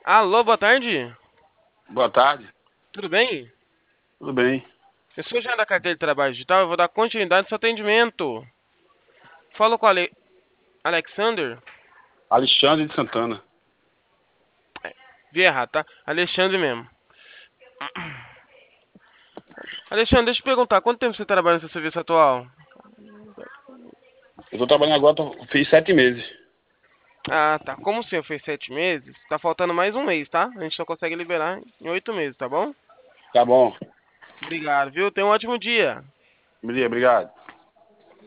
Alô, boa tarde. Boa tarde, Tudo bem? tudo bem? Eu sou o Jean da Carteira de Trabalho Digital. Eu vou dar continuidade ao seu atendimento. Falo com o Alexander. Alexandre de Santana. Vi errado, tá? Alexandre mesmo. Alexandre, deixa eu te perguntar. Quanto tempo você trabalha no seu serviço atual? Eu tô trabalhando agora, fiz 7 meses. Ah, tá. Como o senhor fez 7 meses, tá faltando mais um mês, tá? A gente só consegue liberar em 8 meses, tá bom? Tá bom. Obrigado, viu? Tenha um ótimo dia. Obrigado.